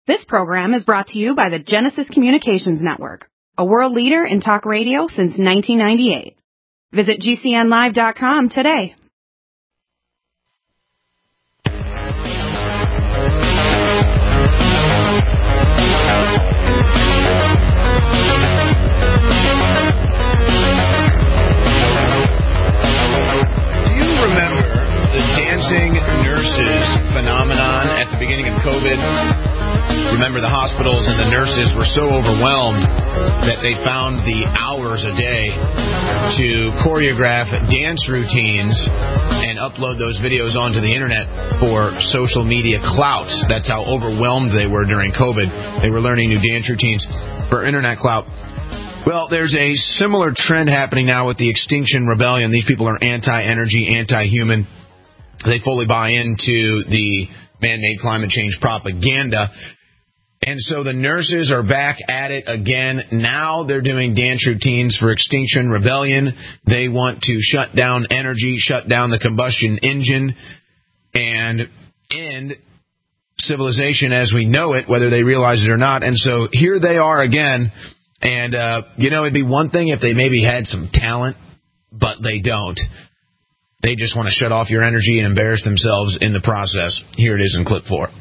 This program is brought to you by the Genesis Communications Network, a world leader in talk radio since 1998. Visit GCNlive.com today. Do you remember the dancing nurses phenomenon at the beginning of COVID? Remember, the hospitals and the nurses were so overwhelmed that they found the hours a day to choreograph dance routines and upload those videos onto the internet for social media clout. That's how overwhelmed they were during COVID. They were learning new dance routines for internet clout. Well, there's a similar trend happening now with the Extinction Rebellion. These people are anti-energy, anti-human. They fully buy into the man-made climate change propaganda. And so the nurses are back at it again. Now they're doing dance routines for Extinction Rebellion. They want to shut down energy, shut down the combustion engine, and end civilization as we know it, whether they realize it or not. And so here they are again. And, it'd be one thing if they maybe had some talent, but they don't. They just want to shut off your energy and embarrass themselves in the process. Here it is in clip 4.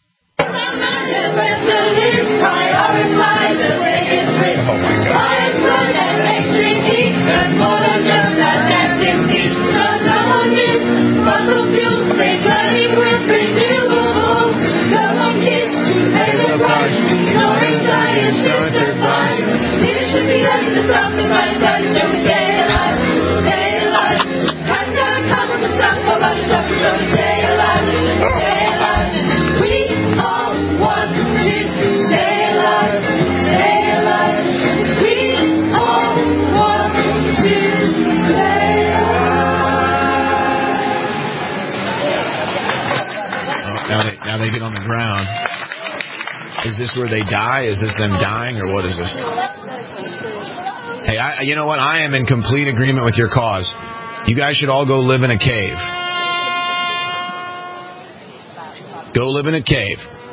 Now they get on the ground. Is this where they die? Is this them dying, or what is this? Hey, you know what? I am in complete agreement with your cause. You guys should all go live in a cave. Go live in a cave.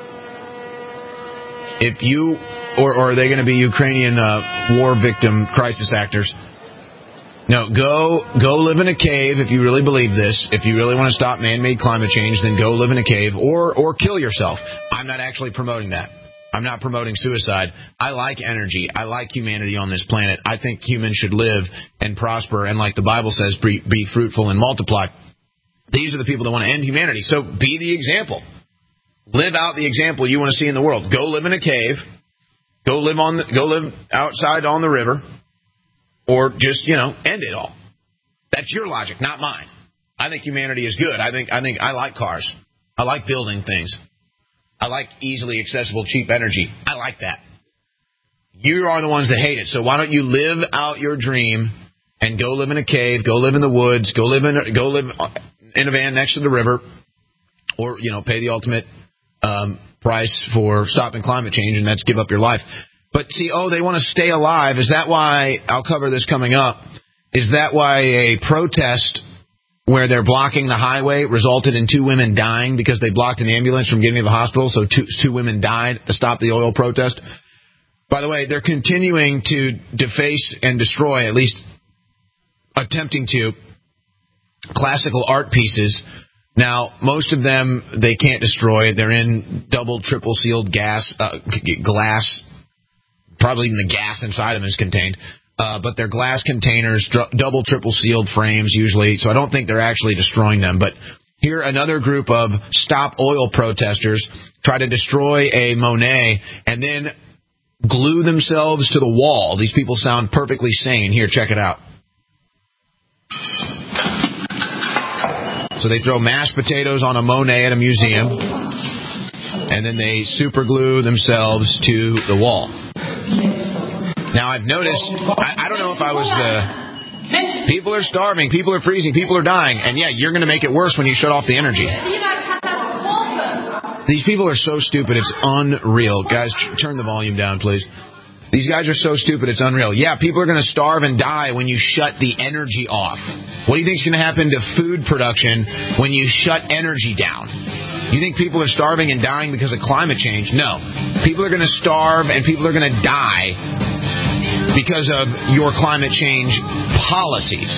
If you, or are they going to be Ukrainian war victim crisis actors? No, go live in a cave if you really believe this. If you really want to stop man-made climate change, then go live in a cave or kill yourself. I'm not actually promoting that. I'm not promoting suicide. I like energy. I like humanity on this planet. I think humans should live and prosper, and like the Bible says, be fruitful and multiply. These are the people that want to end humanity. So be the example. Live out the example you want to see in the world. Go live in a cave. Go live outside on the river. Or just, end it all. That's your logic, not mine. I think humanity is good. I think I like cars. I like building things. I like easily accessible, cheap energy. I like that. You are the ones that hate it. So why don't you live out your dream and go live in a cave, go live in the woods, go live in a van next to the river, or pay the ultimate price for stopping climate change, and that's give up your life. But see, they want to stay alive. Is that why, I'll cover this coming up, is that why a protest where they're blocking the highway resulted in 2 women dying because they blocked an ambulance from getting to the hospital, so two women died to stop the oil protest? By the way, they're continuing to deface and destroy, at least attempting to, classical art pieces. Now, most of them they can't destroy. They're in double, triple sealed glass. Probably even the gas inside them is contained. But they're glass containers, double, triple sealed frames usually. So I don't think they're actually destroying them. But here, another group of Stop Oil protesters try to destroy a Monet and then glue themselves to the wall. These people sound perfectly sane. Here, check it out. So they throw mashed potatoes on a Monet at a museum, and then they super glue themselves to the wall. Now, I've noticed, I don't know if I was people are starving, people are freezing, people are dying, and yeah, you're going to make it worse when you shut off the energy. These people are so stupid, it's unreal. Guys, turn the volume down, please. These guys are so stupid, it's unreal. Yeah, people are going to starve and die when you shut the energy off. What do you think is going to happen to food production when you shut energy down? You think people are starving and dying because of climate change? No. People are going to starve and people are going to die because of your climate change policies.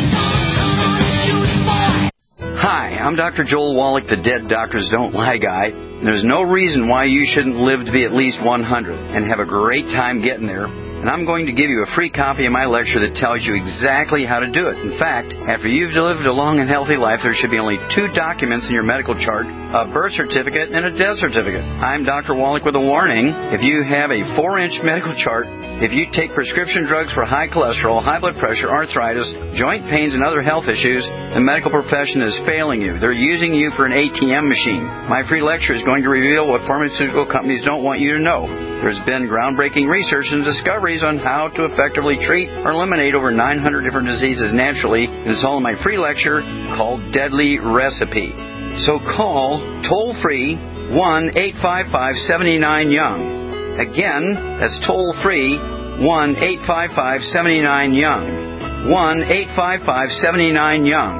Hi, I'm Dr. Joel Wallach, the Dead Doctors Don't Lie guy. There's no reason why you shouldn't live to be at least 100 and have a great time getting there. And I'm going to give you a free copy of my lecture that tells you exactly how to do it. In fact, after you've lived a long and healthy life, there should be only 2 documents in your medical chart, a birth certificate and a death certificate. I'm Dr. Wallach with a warning. If you have a 4-inch medical chart, if you take prescription drugs for high cholesterol, high blood pressure, arthritis, joint pains, and other health issues, the medical profession is failing you. They're using you for an ATM machine. My free lecture is going to reveal what pharmaceutical companies don't want you to know. There's been groundbreaking research and discoveries on how to effectively treat or eliminate over 900 different diseases naturally. And it's all in my free lecture called Deadly Recipe. So call toll-free 1-855-79-YOUNG. Again, that's toll-free 1-855-79-YOUNG. 1-855-79-YOUNG.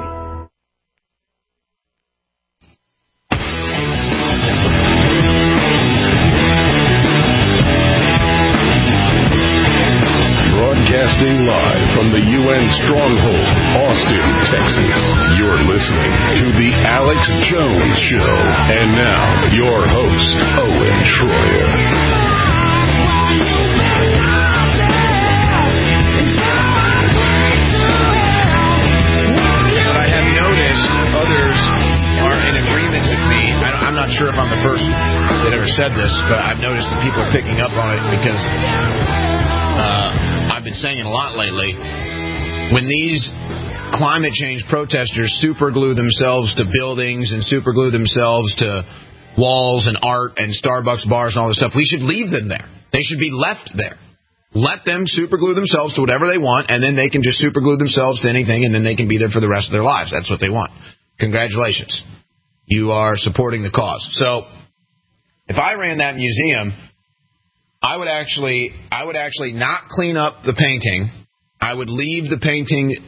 Broadcasting live from the UN Stronghold, Austin, Texas. You're listening to The Alex Jones Show. And now, your host, Owen Schroyer. But I have noticed others are in agreement with me. I'm not sure if I'm the first that ever said this, but I've noticed that people are picking up on it because I've been saying it a lot lately. When these climate change protesters superglue themselves to buildings and superglue themselves to walls and art and Starbucks bars and all this stuff, we should leave them there. They should be left there. Let them superglue themselves to whatever they want, and then they can just superglue themselves to anything, and then they can be there for the rest of their lives. That's what they want. Congratulations. You are supporting the cause. So, if I ran that museum, I would actually not clean up the painting. I would leave the painting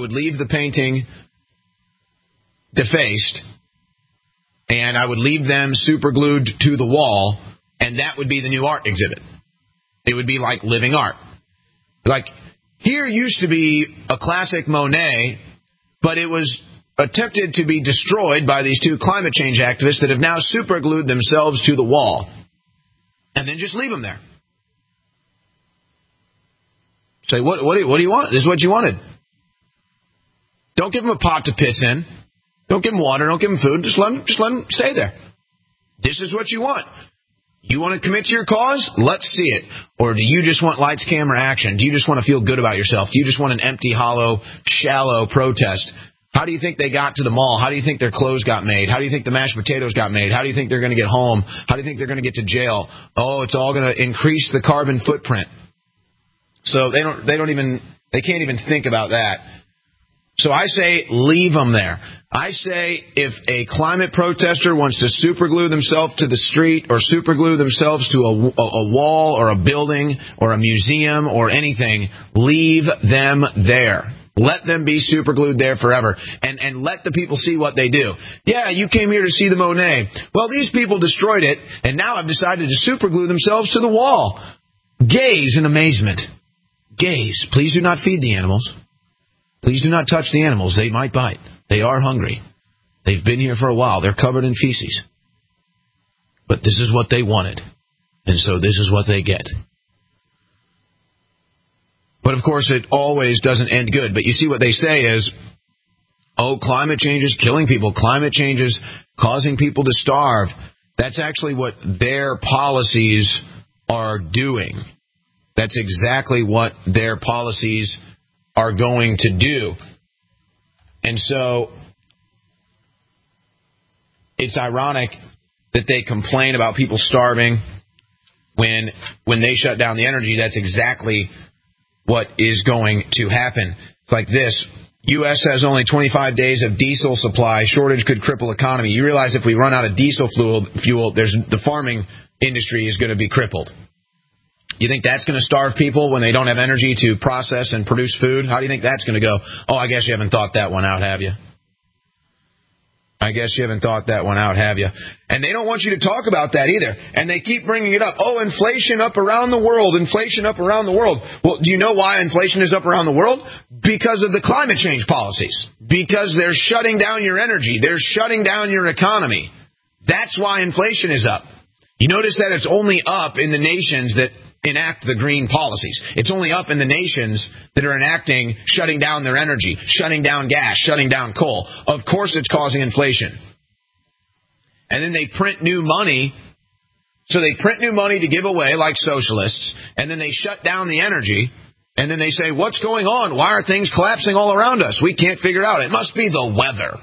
defaced, and I would leave them superglued to the wall, and that would be the new art exhibit. It would be like living art. Like, here used to be a classic Monet, but it was attempted to be destroyed by these 2 climate change activists that have now superglued themselves to the wall. And then just leave them there. Say, what do you want? This is what you wanted. Don't give them a pot to piss in. Don't give them water. Don't give them food. Just let them stay there. This is what you want. You want to commit to your cause? Let's see it. Or do you just want lights, camera, action? Do you just want to feel good about yourself? Do you just want an empty, hollow, shallow protest? How do you think they got to the mall? How do you think their clothes got made? How do you think the mashed potatoes got made? How do you think they're going to get home? How do you think they're going to get to jail? Oh, it's all going to increase the carbon footprint. So they can't even think about that. So I say leave them there. I say if a climate protester wants to superglue themselves to the street or superglue themselves to a wall or a building or a museum or anything, leave them there. Let them be superglued there forever. And let the people see what they do. Yeah, you came here to see the Monet. Well, these people destroyed it, and now have decided to superglue themselves to the wall. Gaze in amazement. Gaze. Please do not feed the animals. Please do not touch the animals. They might bite. They are hungry. They've been here for a while. They're covered in feces. But this is what they wanted. And so this is what they get. But, of course, it always doesn't end good. But you see what they say is, oh, climate change is killing people. Climate change is causing people to starve. That's actually what their policies are doing. That's exactly what their policies are going to do. And so it's ironic that they complain about people starving when they shut down the energy. That's exactly what is going to happen. It's like this. U.S. has only 25 days of diesel supply. Shortage could cripple economy. You realize if we run out of diesel fuel, the farming industry is going to be crippled. You think that's going to starve people when they don't have energy to process and produce food? How do you think that's going to go? Oh, I guess you haven't thought that one out, have you? I guess you haven't thought that one out, have you? And they don't want you to talk about that either. And they keep bringing it up. Oh, inflation up around the world. Inflation up around the world. Well, do you know why inflation is up around the world? Because of the climate change policies. Because they're shutting down your energy. They're shutting down your economy. That's why inflation is up. You notice that it's only up in the nations that enact the green policies. It's only up in the nations that are enacting shutting down their energy, shutting down gas, shutting down coal. Of course it's causing inflation. And then they print new money. So they print new money to give away like socialists, and then they shut down the energy, and then they say, what's going on? Why are things collapsing all around us? We can't figure it out. It must be the weather.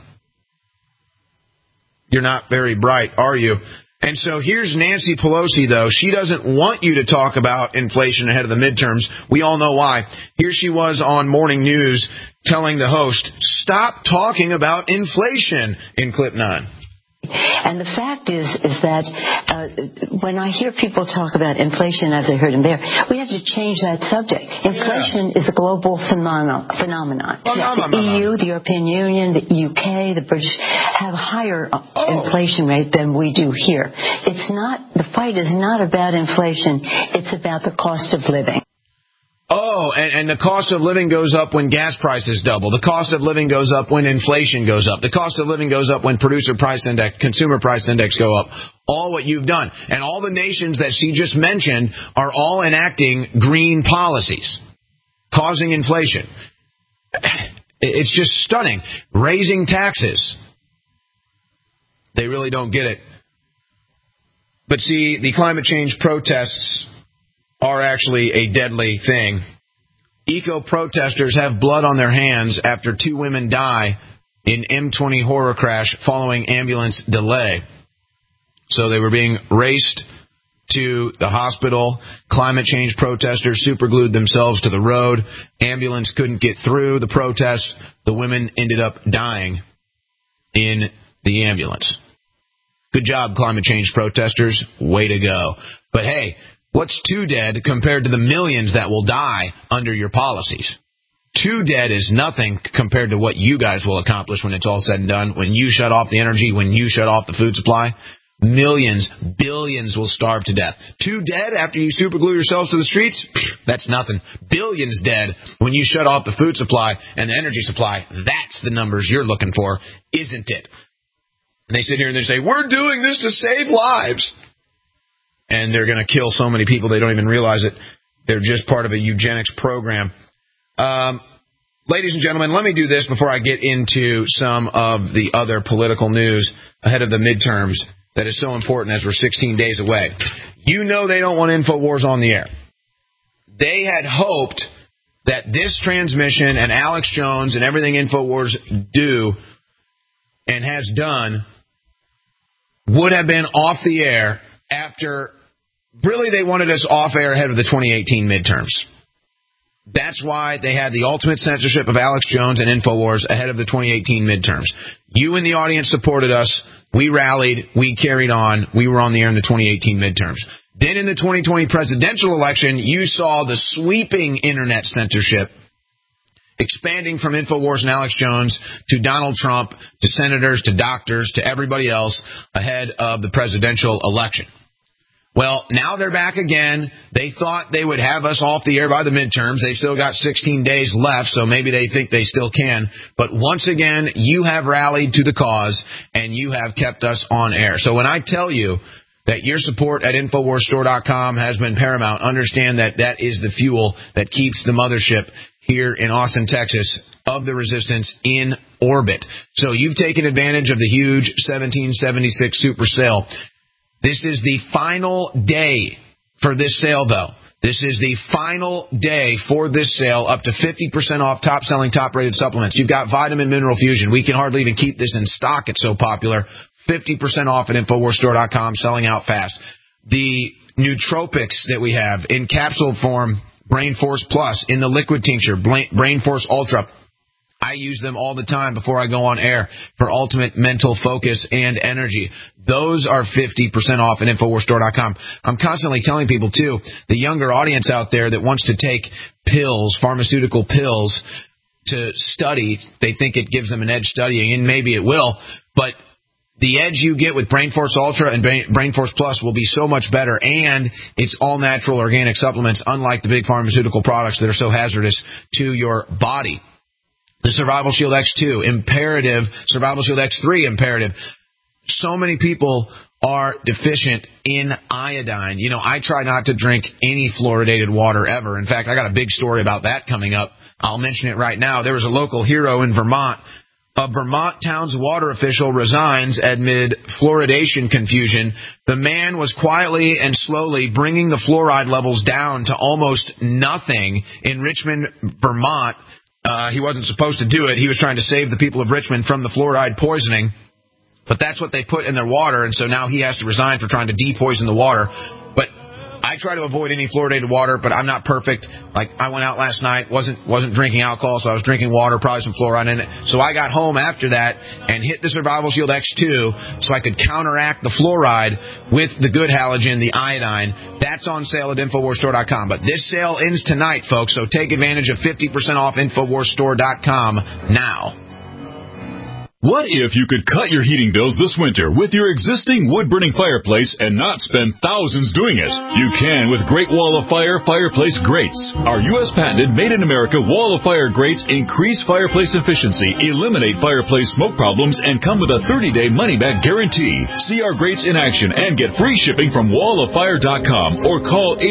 You're not very bright, are you? And so here's Nancy Pelosi, though. She doesn't want you to talk about inflation ahead of the midterms. We all know why. Here she was on Morning News telling the host, stop talking about inflation in clip 9. And the fact is that when I hear people talk about inflation, as I heard him there, we have to change that subject. Inflation is a global phenomenon. The EU, the European Union, the UK, the British have a higher inflation rate than we do here. It's not, the fight is not about inflation. It's about the cost of living. Oh, and the cost of living goes up when gas prices double. The cost of living goes up when inflation goes up. The cost of living goes up when producer price index, consumer price index go up. All what you've done. And all the nations that she just mentioned are all enacting green policies, causing inflation. It's just stunning. Raising taxes. They really don't get it. But see, the climate change protests are actually a deadly thing. Eco-protesters have blood on their hands after 2 women die in M20 horror crash following ambulance delay. So they were being raced to the hospital. Climate change protesters superglued themselves to the road. Ambulance couldn't get through the protest. The women ended up dying in the ambulance. Good job, climate change protesters. Way to go. But hey, what's 2 dead compared to the millions that will die under your policies? 2 dead is nothing compared to what you guys will accomplish when it's all said and done. When you shut off the energy, when you shut off the food supply, millions, billions will starve to death. 2 dead after you superglue yourselves to the streets? That's nothing. Billions dead when you shut off the food supply and the energy supply. That's the numbers you're looking for, isn't it? And they sit here and they say, we're doing this to save lives. And they're going to kill so many people they don't even realize it. They're just part of a eugenics program. Ladies and gentlemen, let me do this before I get into some of the other political news ahead of the midterms that is so important as we're 16 days away. You know they don't want InfoWars on the air. They had hoped that this transmission and Alex Jones and everything InfoWars do and has done would have been off the air after, really they wanted us off air ahead of the 2018 midterms. That's why they had the ultimate censorship of Alex Jones and InfoWars ahead of the 2018 midterms. You in the audience supported us. We rallied. We carried on. We were on the air in the 2018 midterms. Then in the 2020 presidential election, you saw the sweeping internet censorship expanding from InfoWars and Alex Jones to Donald Trump, to senators, to doctors, to everybody else ahead of the presidential election. Well, now they're back again. They thought they would have us off the air by the midterms. They've still got 16 days left, so maybe they think they still can. But once again, you have rallied to the cause, and you have kept us on air. So when I tell you that your support at InfoWarsStore.com has been paramount, understand that that is the fuel that keeps the mothership here in Austin, Texas, of the resistance in orbit. So you've taken advantage of the huge 1776 super sale. This is the final day for this sale, though. This is the final day for this sale, up to 50% off top-selling, top-rated supplements. You've got Vitamin Mineral Fusion. We can hardly even keep this in stock. It's so popular. 50% off at InfoWarsStore.com, selling out fast. The nootropics that we have in capsule form, Brain Force Plus, in the liquid tincture, Brain Force Ultra. I use them all the time before I go on air for ultimate mental focus and energy. Those are 50% off at InfoWarsStore.com. I'm constantly telling people, too, the younger audience out there that wants to take pills, pharmaceutical pills, to study, they think it gives them an edge studying, and maybe it will, but The edge you get with Brain Force Ultra and Brain Force Plus will be so much better, and it's all natural organic supplements, unlike the big pharmaceutical products that are so hazardous to your body. The Survival Shield X2, imperative. Survival Shield X3, imperative. So many people are deficient in iodine. You know, I try not to drink any fluoridated water ever. In fact, I got a big story about that coming up. I'll mention it right now. There was a local hero in Vermont. A Vermont town's water official resigns amid fluoridation confusion. The man was quietly and slowly bringing the fluoride levels down to almost nothing in Richmond, Vermont. He wasn't supposed to do it. He was trying to save the people of Richmond from the fluoride poisoning. But that's what they put in their water, and so now he has to resign for trying to depoison the water. But I try to avoid any fluoridated water, but I'm not perfect. Like, I went out last night, wasn't drinking alcohol, so I was drinking water, probably some fluoride in it. So I got home after that and hit the Survival Shield X2 so I could counteract the fluoride with the good halogen, the iodine. That's on sale at InfoWarsStore.com. But this sale ends tonight, folks, so take advantage of 50% off InfoWarsStore.com now. What if you could cut your heating bills this winter with your existing wood-burning fireplace and not spend thousands doing it? You can with Great Wall of Fire fireplace grates. Our U.S. patented made-in-America Wall of Fire grates increase fireplace efficiency, eliminate fireplace smoke problems, and come with a 30-day money-back guarantee. See our grates in action and get free shipping from walloffire.com or call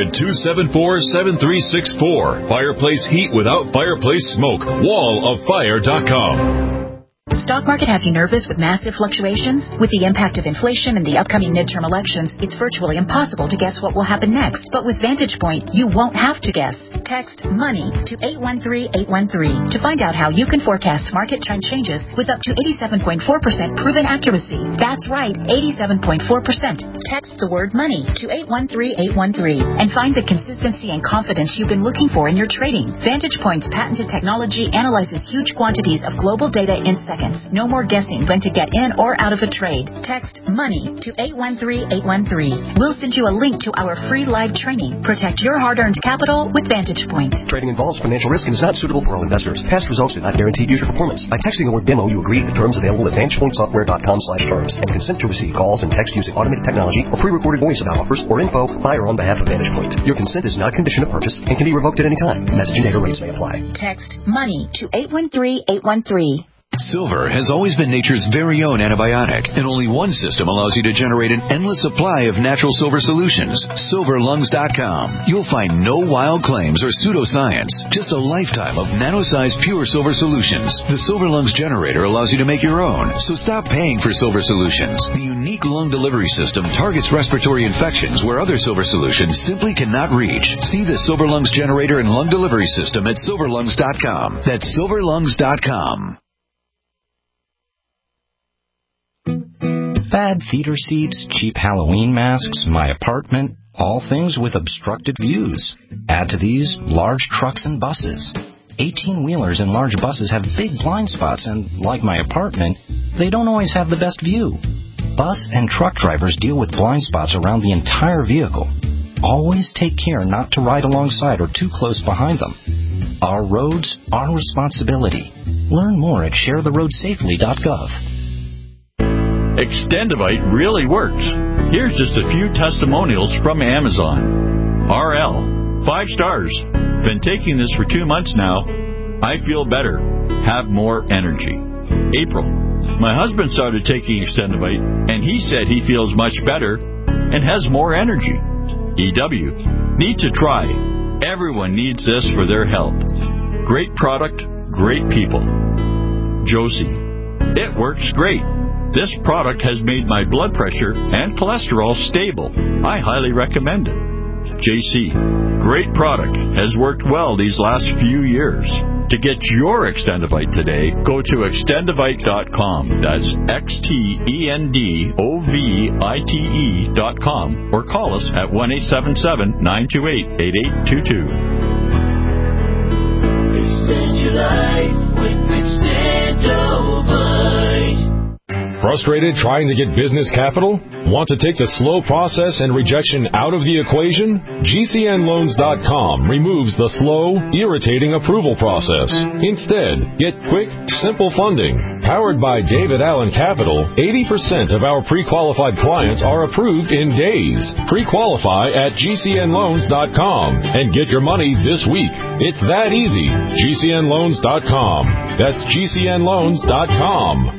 800-274-7364. Fireplace heat without fireplace smoke. walloffire.com. Stock market have you nervous with massive fluctuations? With the impact of inflation and the upcoming midterm elections, it's virtually impossible to guess what will happen next. But with Vantage Point, you won't have to guess. Text MONEY to 813-813 to find out how you can forecast market trend changes with up to 87.4% proven accuracy. That's right, 87.4%. Text the word MONEY to 813-813 and find the consistency and confidence you've been looking for in your trading. Vantage Point's patented technology analyzes huge quantities of global data in seconds. No more guessing when to get in or out of a trade. Text MONEY to 813-813. We'll send you a link to our free live training. Protect your hard-earned capital with Vantage Point. Trading involves financial risk and is not suitable for all investors. Past results do not guarantee future performance. By texting the word demo, you agree to the terms available at VantagePointSoftware.com/terms and consent to receive calls and text using automated technology or pre-recorded voice about offers or info by or on behalf of Vantage Point. Your consent is not a condition of purchase and can be revoked at any time. Message and data rates may apply. Text MONEY to 813-813. Silver has always been nature's very own antibiotic, and only one system allows you to generate an endless supply of natural silver solutions. SilverLungs.com. You'll find no wild claims or pseudoscience, just a lifetime of nano-sized pure silver solutions. The Silver Lungs generator allows you to make your own, so stop paying for silver solutions. The unique lung delivery system targets respiratory infections where other silver solutions simply cannot reach. See the Silver Lungs generator and lung delivery system at SilverLungs.com. That's SilverLungs.com. Bad theater seats, cheap Halloween masks, my apartment, all things with obstructed views. Add to these large trucks and buses. 18-wheelers and large buses have big blind spots, and like my apartment, they don't always have the best view. Bus and truck drivers deal with blind spots around the entire vehicle. Always take care not to ride alongside or too close behind them. Our roads, our responsibility. Learn more at sharetheroadsafely.gov. Extendivite really works. Here's just a few testimonials from Amazon. RL, 5 stars. Been taking this for 2 months now. I feel better. Have more energy. April, my husband started taking Extendivite, and he said he feels much better and has more energy. EW, need to try. Everyone needs this for their health. Great product, great people. Josie, it works great. This product has made my blood pressure and cholesterol stable. I highly recommend it. JC, great product. Has worked well these last few years. To get your Extendivite today, go to extendivite.com. That's XTENDOVITE.com or call us at 1-877-928-8822. Extend your life with Extendovite. Frustrated trying to get business capital? Want to take the slow process and rejection out of the equation? GCNloans.com removes the slow, irritating approval process. Instead, get quick, simple funding. Powered by David Allen Capital, 80% of our pre-qualified clients are approved in days. Pre-qualify at GCNloans.com and get your money this week. It's that easy. GCNloans.com. That's GCNloans.com.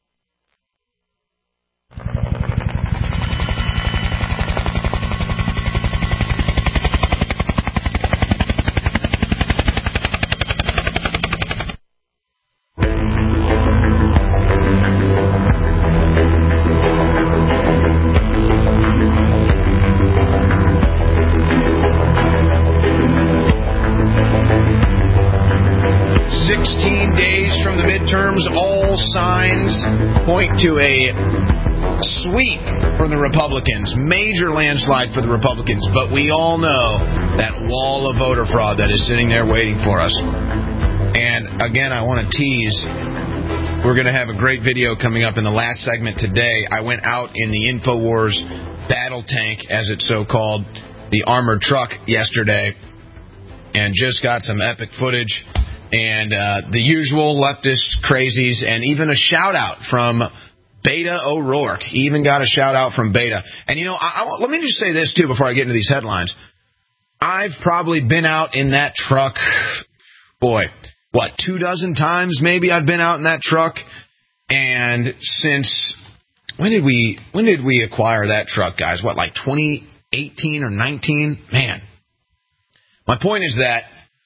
All signs point to a sweep for the Republicans, major landslide for the Republicans, but we all know that wall of voter fraud that is sitting there waiting for us. And again, I want to tease, we're going to have a great video coming up in the last segment today. I went out in the InfoWars battle tank, as it's so called, the armored truck yesterday, and just got some epic footage. And the usual leftist crazies, and even a shout-out from Beta O'Rourke. He even got a shout-out from Beta. And, you know, let me just say this, too, before I get into these headlines. I've probably been out in that truck, 24 times maybe I've been out in that truck. And since, when did we acquire that truck, guys? 2018 or 19? Man. My point is that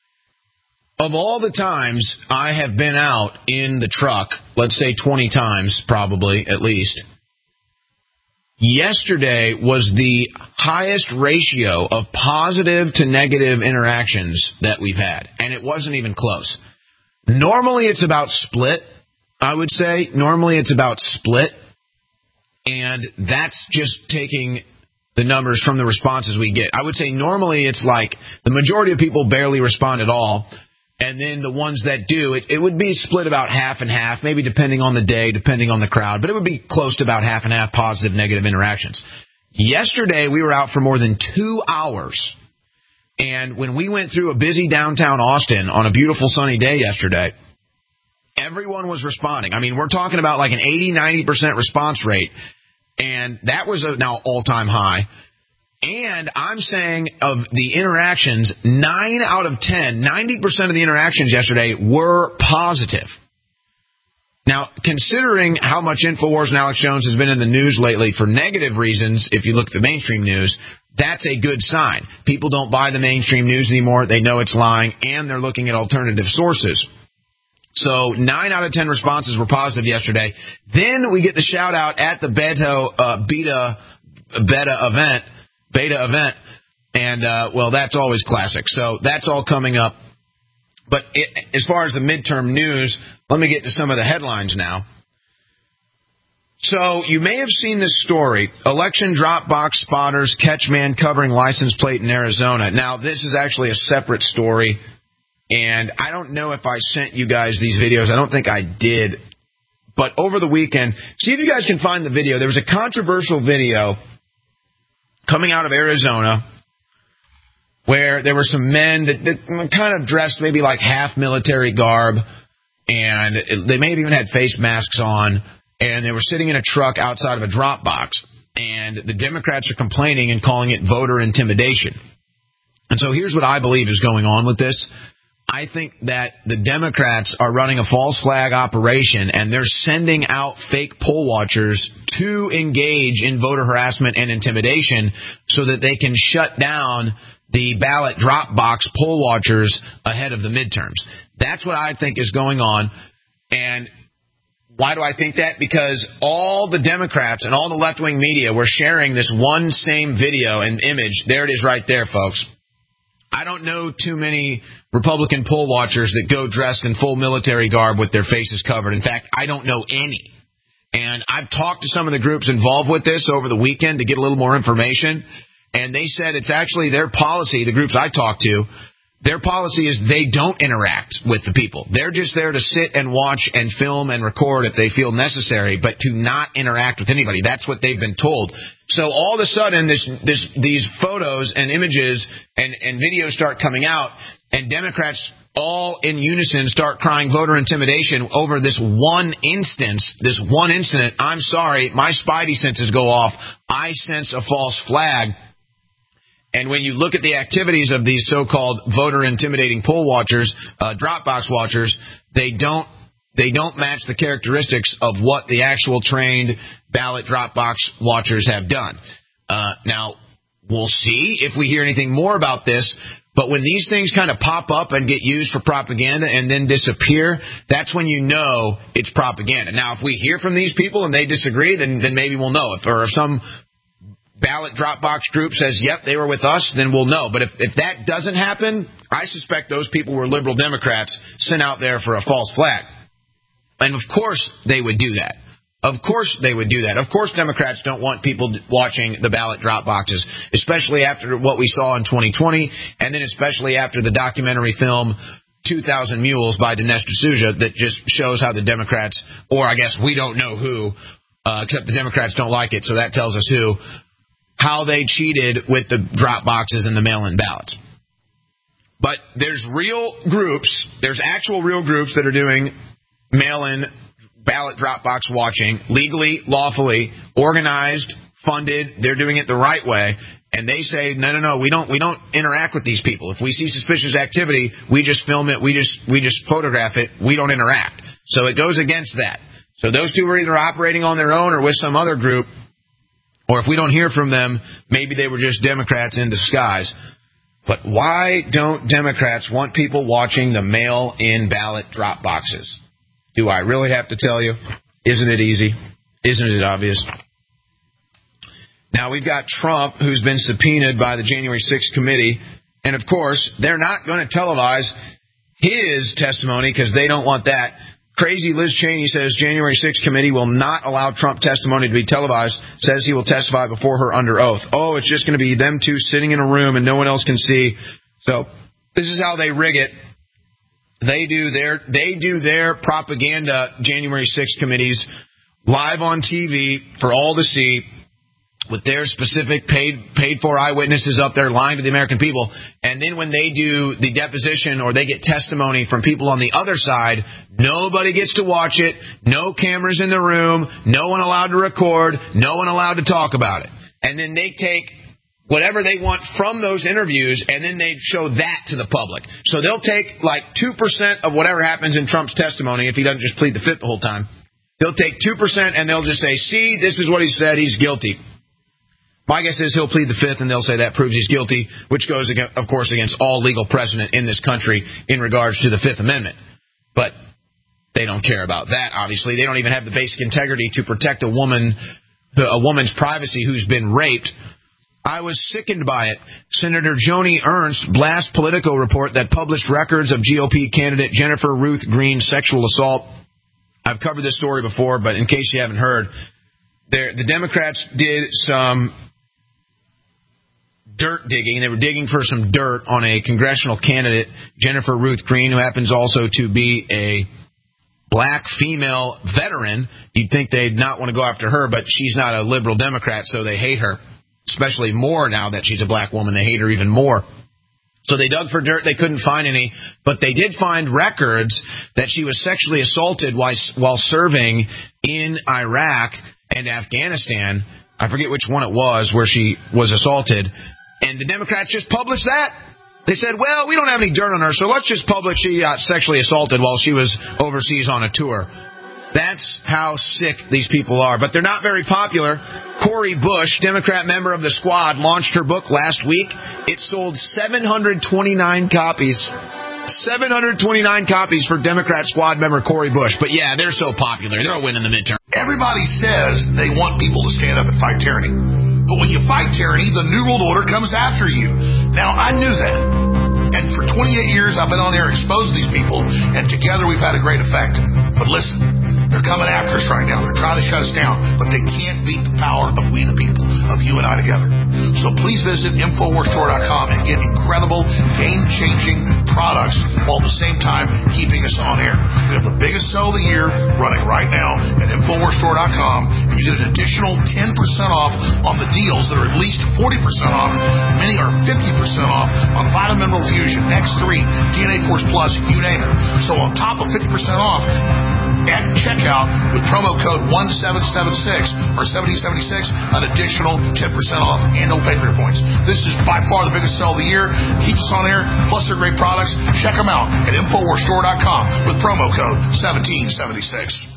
of all the times I have been out in the truck, let's say 20 times probably at least, yesterday was the highest ratio of positive to negative interactions that we've had. And it wasn't even close. Normally it's about split, I would say. Normally it's about split. And that's just taking the numbers from the responses we get. I would say normally it's like the majority of people barely respond at all. And then the ones that do, it would be split about half and half, maybe depending on the day, depending on the crowd. But it would be close to about half and half positive, negative interactions. Yesterday, we were out for more than 2 hours. And when we went through a busy downtown Austin on a beautiful sunny day yesterday, everyone was responding. I mean, we're talking about like an 80-90% response rate. And that was a now all-time high. And I'm saying of the interactions, 9 out of 10, 90% of the interactions yesterday were positive. Now, considering how much InfoWars and Alex Jones has been in the news lately for negative reasons, if you look at the mainstream news, that's a good sign. People don't buy the mainstream news anymore. They know it's lying, and they're looking at alternative sources. So 9 out of 10 responses were positive yesterday. Then we get the shout-out at the beta event, and, that's always classic. So that's all coming up. But as far as the midterm news, let me get to some of the headlines now. So you may have seen this story. Election drop box spotters catch man covering license plate in Arizona. Now, this is actually a separate story, and I don't know if I sent you guys these videos. I don't think I did. But over the weekend, see if you guys can find the video. There was a controversial video coming out of Arizona where there were some men that kind of dressed maybe like half military garb, and they may have even had face masks on, and they were sitting in a truck outside of a drop box, and the Democrats are complaining and calling it voter intimidation. And so here's what I believe is going on with this. I think that the Democrats are running a false flag operation, and they're sending out fake poll watchers to engage in voter harassment and intimidation so that they can shut down the ballot drop box poll watchers ahead of the midterms. That's what I think is going on. And why do I think that? Because all the Democrats and all the left-wing media were sharing this one same video and image. There it is right there, folks. I don't know too many Republican poll watchers that go dressed in full military garb with their faces covered. In fact, I don't know any. And I've talked to some of the groups involved with this over the weekend to get a little more information. And they said it's actually their policy, the groups I talked to, Their policy is they don't interact with the people. They're just there to sit and watch and film and record if they feel necessary, but to not interact with anybody. That's what they've been told. So all of a sudden, these photos and images and videos start coming out, and Democrats all in unison start crying voter intimidation over this one incident. I'm sorry, my spidey senses go off. I sense a false flag. And when you look at the activities of these so-called voter intimidating poll watchers, Dropbox watchers, they don't match the characteristics of what the actual trained ballot Dropbox watchers have done. Now, we'll see if we hear anything more about this. But when these things kind of pop up and get used for propaganda and then disappear, that's when you know it's propaganda. Now, if we hear from these people and they disagree, then maybe we'll know. Or if some ballot Dropbox group says, yep, they were with us, then we'll know. But if that doesn't happen, I suspect those people were liberal Democrats sent out there for a false flag. And of course they would do that. Of course they would do that. Of course Democrats don't want people watching the ballot drop boxes, especially after what we saw in 2020, and then especially after the documentary film 2,000 Mules by Dinesh D'Souza that just shows how the Democrats, or I guess we don't know who, except the Democrats don't like it, so that tells us who, how they cheated with the drop boxes and the mail-in ballots. But there's actual real groups that are doing mail-in ballot drop box watching, legally, lawfully, organized, funded. They're doing it the right way. And they say, no, we don't interact with these people. If we see suspicious activity, we just film it, we just photograph it, we don't interact. So it goes against that. So those two are either operating on their own or with some other group, or if we don't hear from them, maybe they were just Democrats in disguise. But why don't Democrats want people watching the mail-in ballot drop boxes? Do I really have to tell you? Isn't it easy? Isn't it obvious? Now, we've got Trump, who's been subpoenaed by the January 6th committee. And, of course, they're not going to televise his testimony because they don't want that. Crazy Liz Cheney says January 6th committee will not allow Trump testimony to be televised, says he will testify before her under oath. Oh, it's just going to be them two sitting in a room and no one else can see. So this is how they rig it. They do their propaganda January 6th committees live on TV for all to see, with their specific paid for eyewitnesses up there lying to the American people. And then when they do the deposition or they get testimony from people on the other side, nobody gets to watch it, no cameras in the room, no one allowed to record, no one allowed to talk about it. And then they take whatever they want from those interviews, and then they show that to the public. So they'll take like 2% of whatever happens in Trump's testimony if he doesn't just plead the fifth the whole time. They'll take 2% and they'll just say, see, this is what he said, he's guilty. My guess is he'll plead the fifth, and they'll say that proves he's guilty, which goes, of course, against all legal precedent in this country in regards to the Fifth Amendment. But they don't care about that, obviously. They don't even have the basic integrity to protect a woman's privacy who's been raped. I was sickened by it. Senator Joni Ernst blasts Politico report that published records of GOP candidate Jennifer Ruth Green's sexual assault. I've covered this story before, but in case you haven't heard, the Democrats did some dirt digging. They were digging for some dirt on a congressional candidate, Jennifer Ruth Green, who happens also to be a black female veteran. You'd think they'd not want to go after her, but she's not a liberal Democrat, so they hate her, especially more now that she's a black woman. They hate her even more. So they dug for dirt. They couldn't find any, but they did find records that she was sexually assaulted while serving in Iraq and Afghanistan. I forget which one it was where she was assaulted. And the Democrats just published that. They said, well, we don't have any dirt on her, so let's just publish she got sexually assaulted while she was overseas on a tour. That's how sick these people are. But they're not very popular. Cori Bush, Democrat member of the Squad, launched her book last week. It sold 729 copies. 729 copies for Democrat Squad member Cori Bush. But yeah, they're so popular. They'll win in the midterm. Everybody says they want people to stand up and fight tyranny. But when you fight tyranny, the New World Order comes after you. Now, I knew that. And for 28 years, I've been on air exposing these people, and together we've had a great effect. But listen, They're coming after us right now. They're trying to shut us down, but they can't beat the power of we the people, of you and I together. So please visit InfoWarsStore.com and get incredible, game-changing products while at the same time keeping us on air. We have the biggest sale of the year running right now at InfoWarsStore.com, and you get an additional 10% off on the deals that are at least 40% off. Many are 50% off on Vitamin Mineral Fusion, X3, DNA Force Plus, you name it. So on top of 50% off at checkout with promo code 1776 or 7076, an additional 10% off, and don't pay for your points. This is by far the biggest sale of the year. Keeps us on air, plus they're great products. Check them out at InfoWarsStore.com with promo code 1776.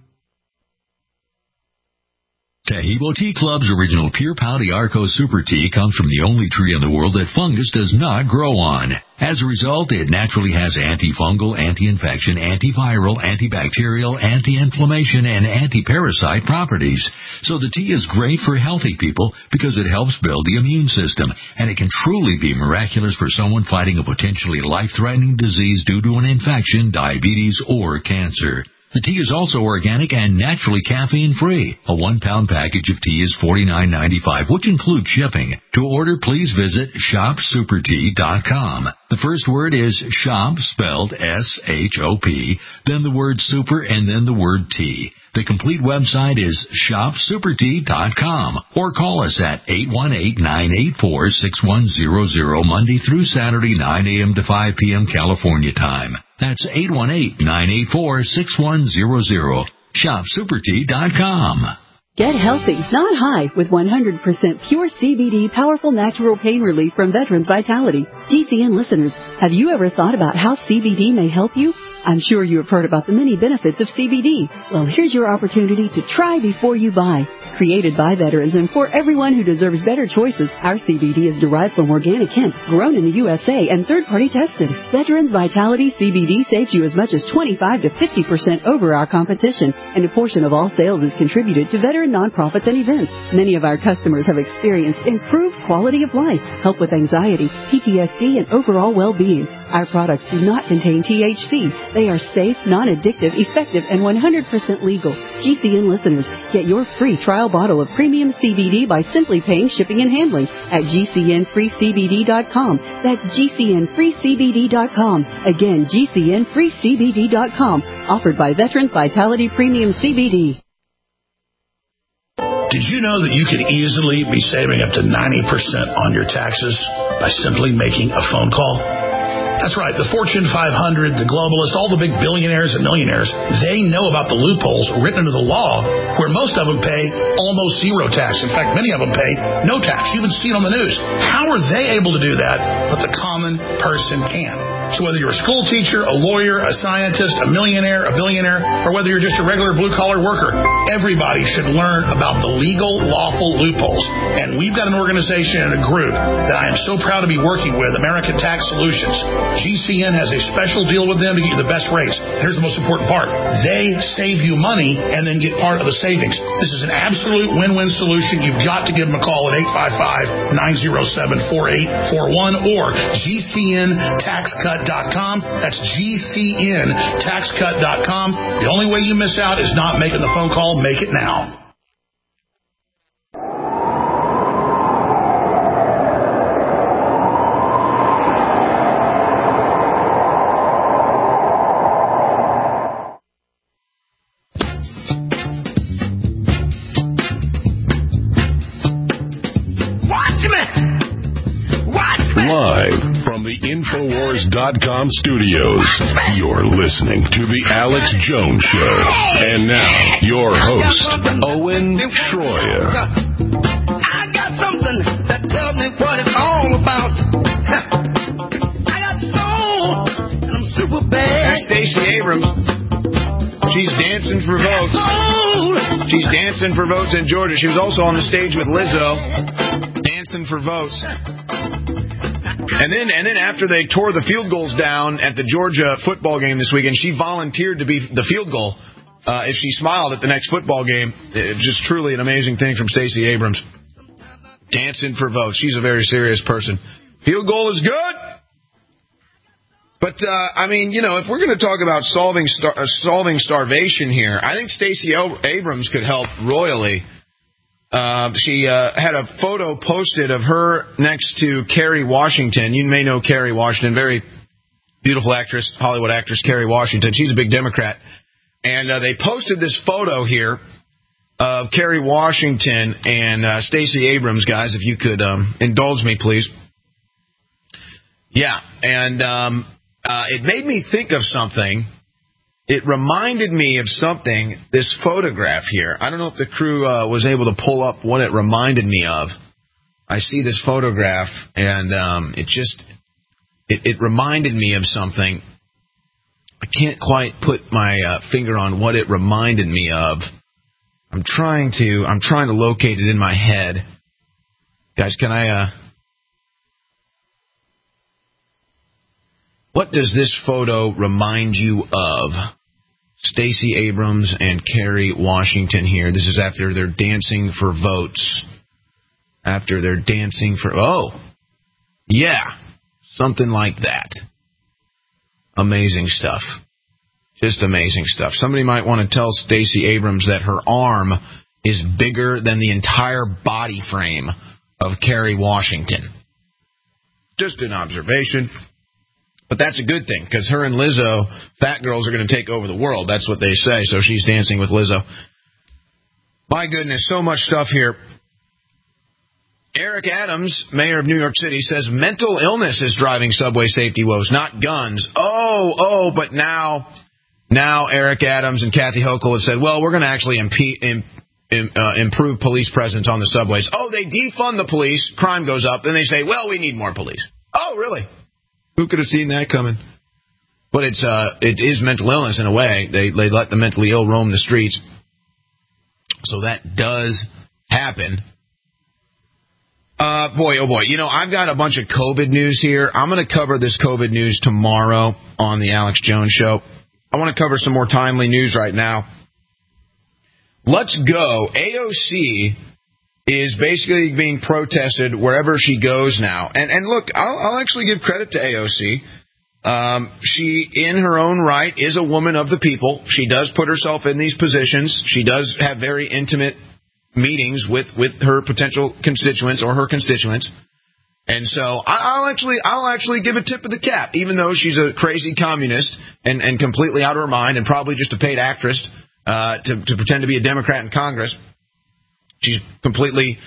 Taheebo Tea Club's original Pure Pau Arco Super Tea comes from the only tree in the world that fungus does not grow on. As a result, it naturally has antifungal, anti-infection, antiviral, antibacterial, anti-inflammation, and anti-parasite properties. So the tea is great for healthy people because it helps build the immune system, and it can truly be miraculous for someone fighting a potentially life-threatening disease due to an infection, diabetes, or cancer. The tea is also organic and naturally caffeine-free. A 1-pound package of tea is $49.95, which includes shipping. To order, please visit shopsupertea.com. The first word is shop, spelled S-H-O-P, then the word super, and then the word tea. The complete website is shopsupertea.com, or call us at 818-984-6100 Monday through Saturday, 9 a.m. to 5 p.m. California time. That's 818-984-6100. Shopsupertea.com. Get healthy, not high, with 100% pure CBD powerful natural pain relief from Veterans Vitality. GCN listeners, have you ever thought about how CBD may help you? I'm sure you have heard about the many benefits of CBD. Well, here's your opportunity to try before you buy. Created by veterans and for everyone who deserves better choices, our CBD is derived from organic hemp, grown in the USA, and third-party tested. Veterans Vitality CBD saves you as much as 25 to 50% over our competition, and a portion of all sales is contributed to veteran nonprofits and events. Many of our customers have experienced improved quality of life, help with anxiety, PTSD, and overall well-being. Our products do not contain THC. They are safe, non-addictive, effective, and 100% legal. GCN listeners, get your free trial bottle of premium CBD by simply paying shipping and handling at GCNFreeCBD.com. That's GCNFreeCBD.com. Again, GCNFreeCBD.com. Offered by Veterans Vitality Premium CBD. Did you know that you could easily be saving up to 90% on your taxes by simply making a phone call? That's right. The Fortune 500, the globalists, all the big billionaires and millionaires, they know about the loopholes written into the law where most of them pay almost zero tax. In fact, many of them pay no tax. You even see it on the news. How are they able to do that, but the common person can? So whether you're a school teacher, a lawyer, a scientist, a millionaire, a billionaire, or whether you're just a regular blue-collar worker, everybody should learn about the legal, lawful loopholes. And we've got an organization and a group that I am so proud to be working with, American Tax Solutions. GCN has a special deal with them to get you the best rates. Here's the most important part. They save you money and then get part of the savings. This is an absolute win-win solution. You've got to give them a call at 855-907-4841 or GCNTaxCut.com. That's GCNTaxCut.com. The only way you miss out is not making the phone call. Make it now. Live from the Infowars.com studios, you're listening to The Alex Jones Show. And now, your host, Owen Schroyer. I got something that tells me what it's all about. I got soul, and I'm super bad. That's Stacey Abrams. She's dancing for votes. She's dancing for votes in Georgia. She was also on the stage with Lizzo, dancing for votes. And then after they tore the field goals down at the Georgia football game this weekend, she volunteered to be the field goal if she smiled at the next football game. Just truly an amazing thing from Stacey Abrams. Dancing for votes. She's a very serious person. Field goal is good. But, I mean, you know, if we're going to talk about solving starvation here, I think Stacey Abrams could help royally. She had a photo posted of her next to Kerry Washington. You may know Kerry Washington, very beautiful actress, Hollywood actress Kerry Washington. She's a big Democrat. And they posted this photo here of Kerry Washington and Stacey Abrams, guys, if you could indulge me, please. Yeah, and it made me think of something. It reminded me of something, this photograph here. I don't know if the crew was able to pull up what it reminded me of. I see this photograph, and it reminded me of something. I can't quite put my finger on what it reminded me of. I'm trying to locate it in my head. Guys, can I... What does this photo remind you of? Stacey Abrams and Kerry Washington here. This is after they're dancing for votes. After they're dancing for... Oh, yeah, something like that. Amazing stuff. Just amazing stuff. Somebody might want to tell Stacey Abrams that her arm is bigger than the entire body frame of Kerry Washington. Just an observation. But that's a good thing, because her and Lizzo, fat girls are going to take over the world. That's what they say, so she's dancing with Lizzo. My goodness, so much stuff here. Eric Adams, mayor of New York City, says mental illness is driving subway safety woes, not guns. But now Eric Adams and Kathy Hochul have said, well, we're going to actually improve police presence on the subways. Oh, they defund the police, crime goes up, and they say, well, we need more police. Oh, really? Who could have seen that coming? But it is mental illness in a way. They let the mentally ill roam the streets. So that does happen. Boy, oh boy. You know, I've got a bunch of COVID news here. I'm going to cover this COVID news tomorrow on the Alex Jones Show. I want to cover some more timely news right now. Let's go. AOC is basically being protested wherever she goes now. And look, I'll actually give credit to AOC. She, in her own right, is a woman of the people. She does put herself in these positions. She does have very intimate meetings with her potential constituents or her constituents. And so I'll actually give a tip of the cap, even though she's a crazy communist and completely out of her mind and probably just a paid actress to pretend to be a Democrat in Congress. She's completely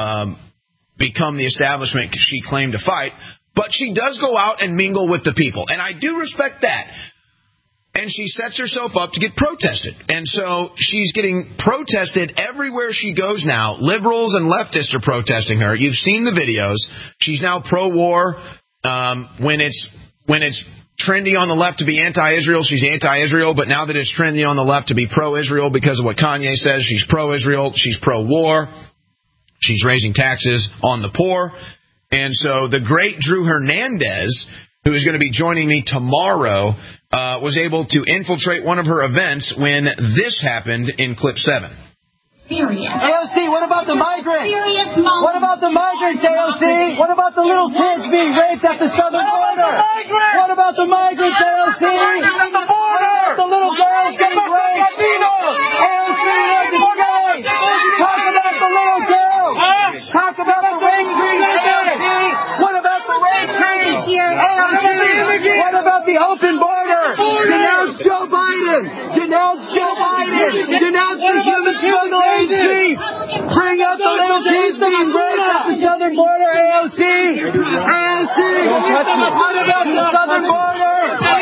become the establishment she claimed to fight. But she does go out and mingle with the people. And I do respect that. And she sets herself up to get protested. And so she's getting protested everywhere she goes now. Liberals and leftists are protesting her. You've seen the videos. She's now pro-war. When it's trendy on the left to be anti-Israel, she's anti-Israel. But now that it's trendy on the left to be pro-Israel because of what Kanye says, she's pro-Israel, she's pro-war. She's raising taxes on the poor. And so the great Drew Hernandez, who is going to be joining me tomorrow, was able to infiltrate one of her events when this happened in clip 7. Serious. AOC, what about the migrants? What about the migrants, AOC? What about the little kids being raped at the southern border? What about the migrants, AOC? What about the little girls getting raped? AOC, what did you say? Talk about the little girls. Talk about the rape trees, AOC. What about the rape trees? AOC, what about the open border? Denounce Joe Biden. Denounce Joe Biden. Denounce the human struggle agency. Bring out the little kids being raped at the southern border, AOC. AOC. What about the southern border?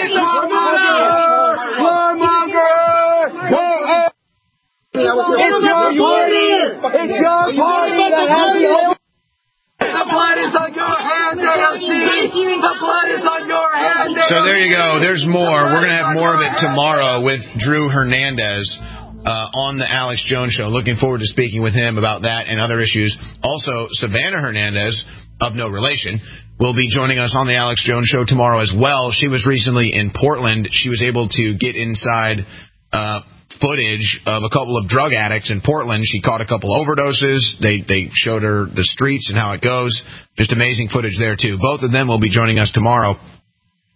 Warmonger. It's your party. It's your party that has the... The blood is on your hands, AOC. The blood is on your hands, AOC. So there you go. There's more. We're going to have more of it tomorrow with Drew Hernandez on the Alex Jones Show. Looking forward to speaking with him about that and other issues. Also, Savannah Hernandez, of no relation, will be joining us on the Alex Jones Show tomorrow as well. She was recently in Portland. She was able to get inside footage of a couple of drug addicts in Portland. She caught a couple overdoses. They showed her the streets and how it goes. Just amazing footage there, too. Both of them will be joining us tomorrow.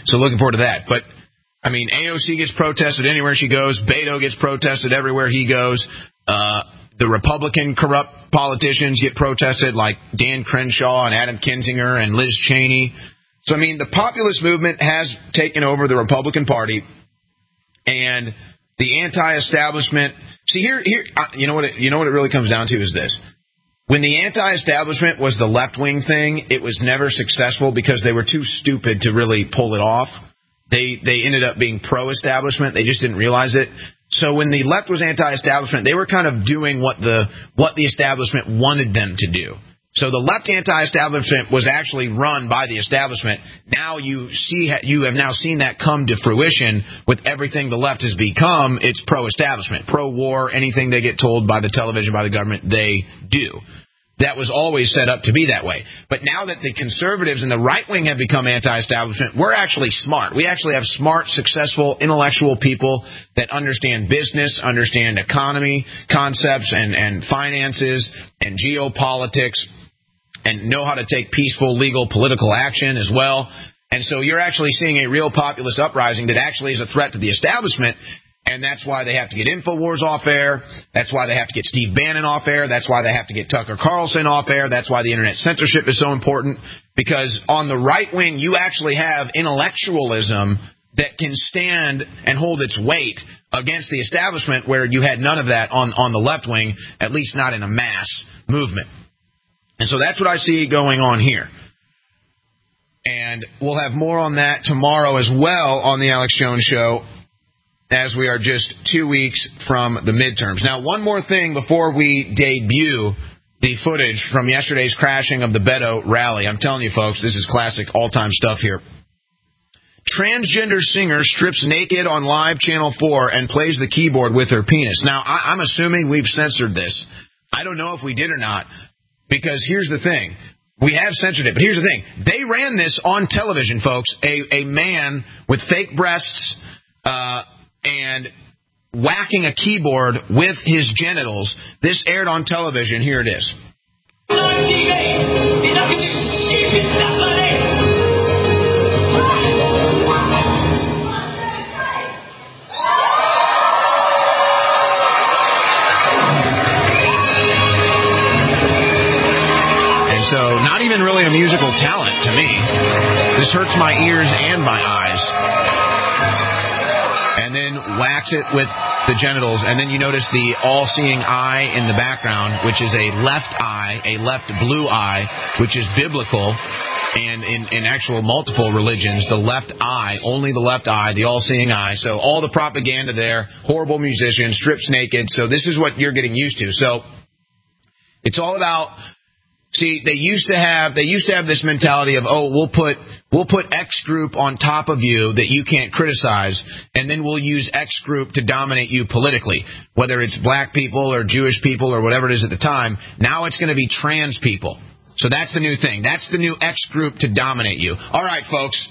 So looking forward to that. But, I mean, AOC gets protested anywhere she goes. Beto gets protested everywhere he goes. The Republican corrupt politicians get protested like Dan Crenshaw and Adam Kinzinger and Liz Cheney. So, I mean, the populist movement has taken over the Republican Party, and the anti-establishment. See, here, you know what it really comes down to is this. When the anti-establishment was the left-wing thing, it was never successful because they were too stupid to really pull it off. They ended up being pro-establishment. They just didn't realize it. So when the left was anti-establishment, they were kind of doing what the establishment wanted them to do. So the left anti-establishment was actually run by the establishment. Now you have now seen that come to fruition with everything the left has become. It's pro-establishment, pro-war, anything they get told by the television, by the government, they do. That was always set up to be that way. But now that the conservatives and the right wing have become anti-establishment, we're actually smart. We actually have smart, successful, intellectual people that understand business, understand economy, concepts, and finances, and geopolitics, and know how to take peaceful, legal, political action as well. And so you're actually seeing a real populist uprising that actually is a threat to the establishment, and that's why they have to get InfoWars off air. That's why they have to get Steve Bannon off air. That's why they have to get Tucker Carlson off air. That's why the internet censorship is so important, because on the right wing, you actually have intellectualism that can stand and hold its weight against the establishment, where you had none of that on the left wing, at least not in a mass movement. And so that's what I see going on here. And we'll have more on that tomorrow as well on the Alex Jones Show, as we are just 2 weeks from the midterms. Now, one more thing before we debut the footage from yesterday's crashing of the Beto rally. I'm telling you, folks, this is classic all-time stuff here. Transgender singer strips naked on live Channel 4 and plays the keyboard with her penis. Now, I'm assuming we've censored this. I don't know if we did or not, because here's the thing. We have censored it, but here's the thing. They ran this on television, folks. A man with fake breasts and whacking a keyboard with his genitals. This aired on television. Here it is. So not even really a musical talent to me. This hurts my ears and my eyes. And then whacks it with the genitals. And then you notice the all-seeing eye in the background, which is a left eye, a left blue eye, which is biblical. And in actual multiple religions, the left eye, only the left eye, the all-seeing eye. So all the propaganda there, horrible musician, strips naked. So this is what you're getting used to. So it's all about... See, they used to have this mentality of, oh, we'll put X group on top of you that you can't criticize, and then we'll use X group to dominate you politically, whether it's black people or Jewish people or whatever it is at the time. Now it's going to be trans people. So that's the new thing. That's the new X group to dominate you. All right, folks.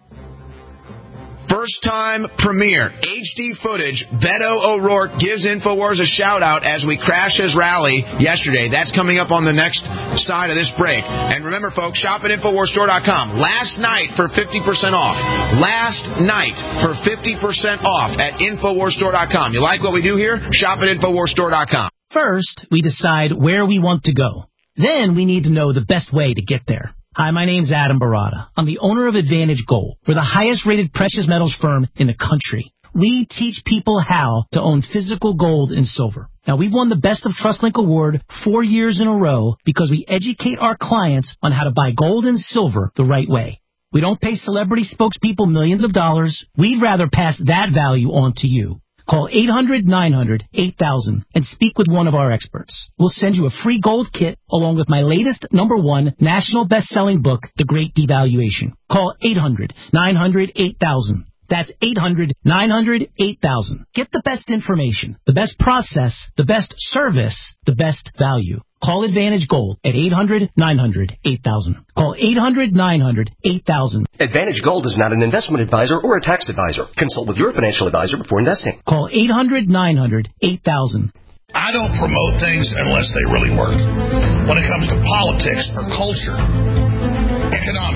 First time premiere, HD footage. Beto O'Rourke gives InfoWars a shout-out as we crash his rally yesterday. That's coming up on the next side of this break. And remember, folks, shop at InfoWarsStore.com. Last night for 50% off. Last night for 50% off at InfoWarsStore.com. You like what we do here? Shop at InfoWarsStore.com. First, we decide where we want to go. Then we need to know the best way to get there. Hi, my name's Adam Barada. I'm the owner of Advantage Gold. We're the highest-rated precious metals firm in the country. We teach people how to own physical gold and silver. Now, we've won the Best of TrustLink Award 4 years in a row because we educate our clients on how to buy gold and silver the right way. We don't pay celebrity spokespeople millions of dollars. We'd rather pass that value on to you. Call 800-900-8000 and speak with one of our experts. We'll send you a free gold kit along with my latest #1 national best-selling book, The Great Devaluation. Call 800-900-8000. That's 800-900-8000. Get the best information, the best process, the best service, the best value. Call Advantage Gold at 800-900-8000. Call 800-900-8000. Advantage Gold is not an investment advisor or a tax advisor. Consult with your financial advisor before investing. Call 800-900-8000. I don't promote things unless they really work. When it comes to politics or culture, economics,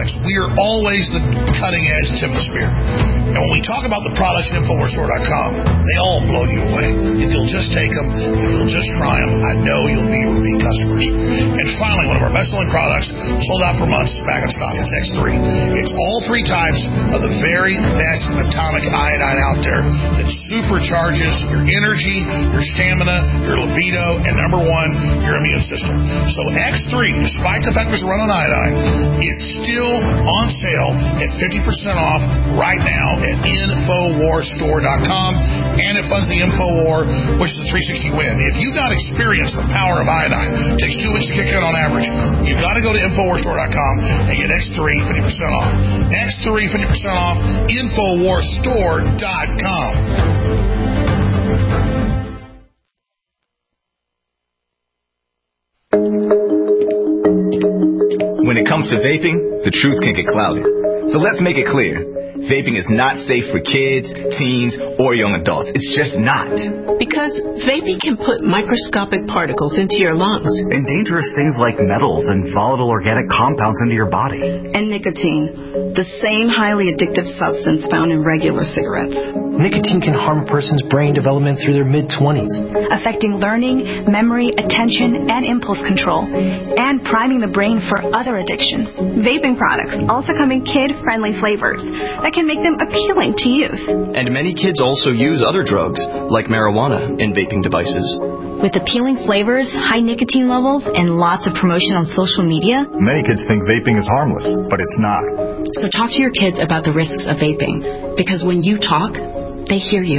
products, we are always the cutting-edge tip of the spear. And when we talk about the products at InfoWarsStore.com, they all blow you away. If you'll just take them, if you'll just try them, I know you'll be repeat customers. And finally, one of our best-selling products, sold out for months, back in stock. It's X3. It's all three types of the very best atomic iodine out there that supercharges your energy, your stamina, your libido, and number one, your immune system. So X3, despite the fact it's run on iodine, is still on sale at 50% off right now at InfoWarsStore.com, and it funds the InfoWar, which is a 360 win. If you've not experienced the power of iodine, it takes 2 weeks to kick in on average, you've got to go to InfoWarsStore.com and get X3 50% off. X3 50% off, InfoWarsStore.com. When it comes to vaping, the truth can get clouded. So let's make it clear. Vaping is not safe for kids, teens, or young adults. It's just not. Because vaping can put microscopic particles into your lungs. And dangerous things like metals and volatile organic compounds into your body. And nicotine, the same highly addictive substance found in regular cigarettes. Nicotine can harm a person's brain development through their mid-20s. Affecting learning, memory, attention, and impulse control. And priming the brain for other addictions. Vaping products also come in kid-friendly flavors that can make them appealing to youth. And many kids also use other drugs, like marijuana, in vaping devices. With appealing flavors, high nicotine levels, and lots of promotion on social media, many kids think vaping is harmless, but it's not. So talk to your kids about the risks of vaping, because when you talk, they hear you.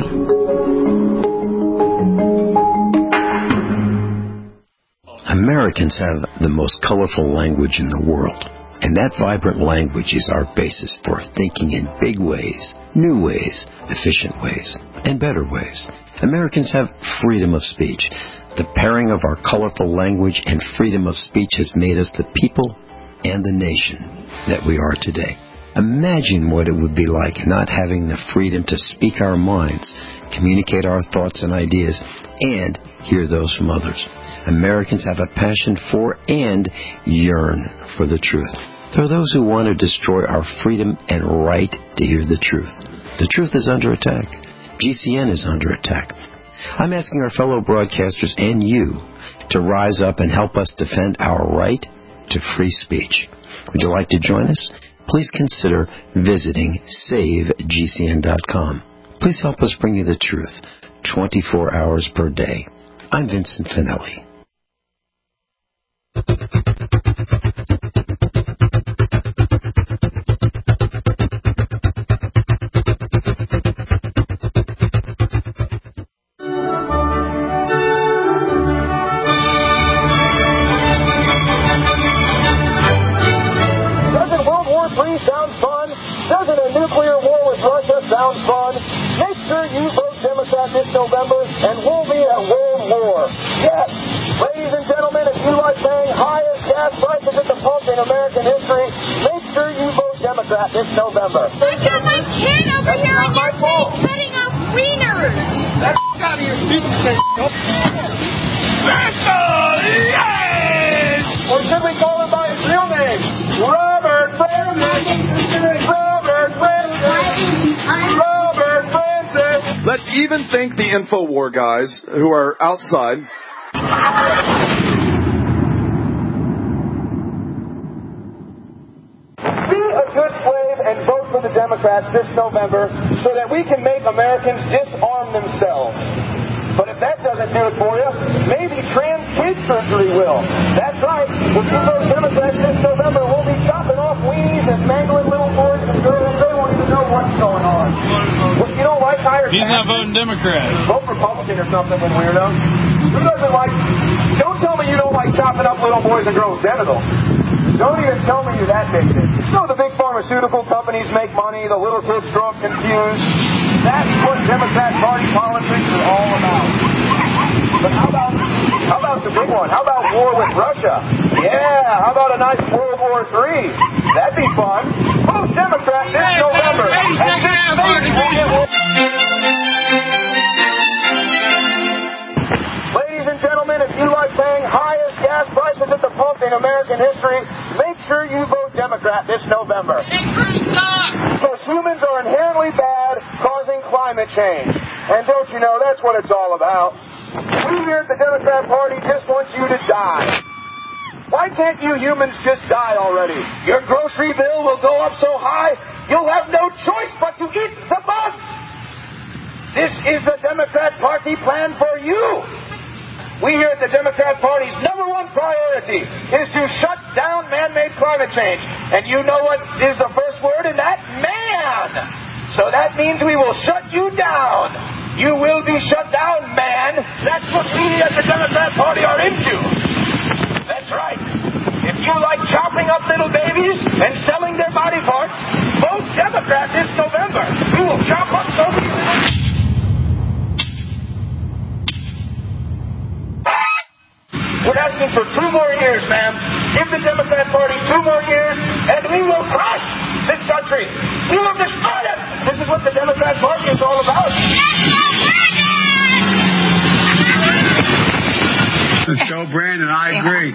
Americans have the most colorful language in the world. And that vibrant language is our basis for thinking in big ways, new ways, efficient ways, and better ways. Americans have freedom of speech. The pairing of our colorful language and freedom of speech has made us the people and the nation that we are today. Imagine what it would be like not having the freedom to speak our minds, communicate our thoughts and ideas, and hear those from others. Americans have a passion for and yearn for the truth. There are those who want to destroy our freedom and right to hear the truth. The truth is under attack. GCN is under attack. I'm asking our fellow broadcasters and you to rise up and help us defend our right to free speech. Would you like to join us? Please consider visiting SaveGCN.com. Please help us bring you the truth 24 hours per day. I'm Vincent Finelli. Doesn't World War III sound fun? Doesn't a nuclear war with Russia sound fun? Make sure you vote Democrat this November, and we'll be at World War. Yes! Ladies and gentlemen, if you like paying highest gas prices at the pump in American history, make sure you vote Democrat this November. Look at my kid over here on your face cutting up wieners. That's out of your feet, yes! Or should we call him by his real name? Robert Francis! Robert Francis! Robert Francis! Let's even thank the InfoWar guys who are outside. Be a good slave and vote for the Democrats this November so that we can make Americans disarm themselves. But if that doesn't do it for you, maybe trans kid surgery will. That's right. If you vote Democrats this November, we'll be chopping off weenies and mangling little boys and girls. They won't even know what's going on. Well, you don't like higher taxes? He's not voting Democrat. Vote Republican or something, then, weirdo. Who doesn't like... Don't tell me you don't like chopping up little boys and girls' genitals. Don't even tell me you're that big. So the big pharmaceutical companies make money, the little kids grow up confused. That's what Democrat Party politics is all about. But how about the big one? How about war with Russia? Yeah, how about a nice World War III? That'd be fun. Vote Democrat this November. Ladies and gentlemen, if you like paying highest gas prices at the pump in American history, make sure you vote Democrat this November. Because humans are inherently bad, causing climate change. And don't you know, that's what it's all about. We here at the Democrat Party just want you to die. Why can't you humans just die already? Your grocery bill will go up so high, you'll have no choice but to eat the bugs. This is the Democrat Party plan for you. We here at the Democrat Party's #1 priority is to shut down man-made climate change. And you know what is the first word in that? Man! So that means we will shut you down. You will be shut down, man. That's what we at the Democrat Party are into. That's right. If you like chopping up little babies and selling their body parts, vote Democrat this November. We will chop up so many little... We're asking for 2 more years, ma'am. Give the Democrat Party 2 more years, and we will crush this country. We will destroy it. This is what the Democrat Party is all about. Let's go, Brandon. I agree.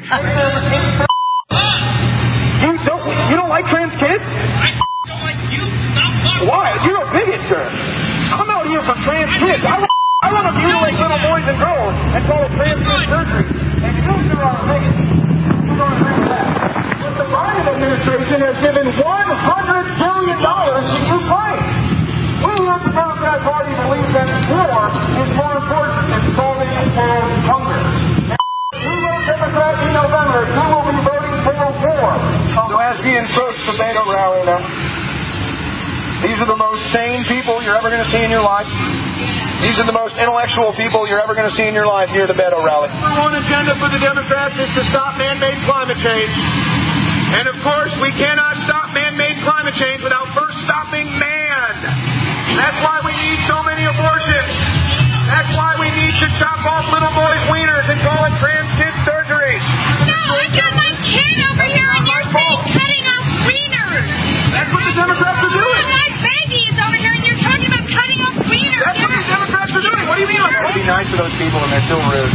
You don't like trans kids? I don't like you. Stop talking. Why? You're a bigot, sir. I'm out here for trans kids. I want to mutilate little boys and girls and call it trans kid surgery. And you sure are a bigot. You don't agree with that. But the Biden administration has given $100 billion to Ukraine. We here at the Democrat Party believe that war is more important than solving world hunger. Democrat in November, who will be voting for war? Zelensky and Trump's tomato rally now. These are the most sane people you're ever going to see in your life. These are the most intellectual people you're ever going to see in your life here at the Beto rally. Number 1 agenda for the Democrats is to stop man-made climate change. And of course, we cannot stop man-made climate change without first stopping man. That's why we need so many abortions. That's why we need to chop off little boys' wieners and call it trans kid surgery. No, I got my kid over here and you're saying cutting off wieners. That's what the Democrats are doing. My baby is over here and you're talking about cutting off wieners. That's what the Democrats are doing. What do you mean? I'll be nice to those people and they're still rude.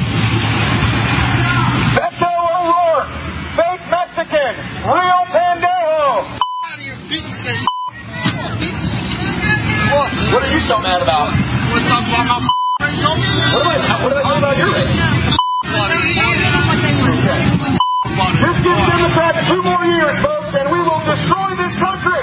Beto O'Rourke, fake Mexican, real pendejo. What are you so mad about? What did I say about your race? Just give Democrats 2 more years, folks, and we will destroy this country.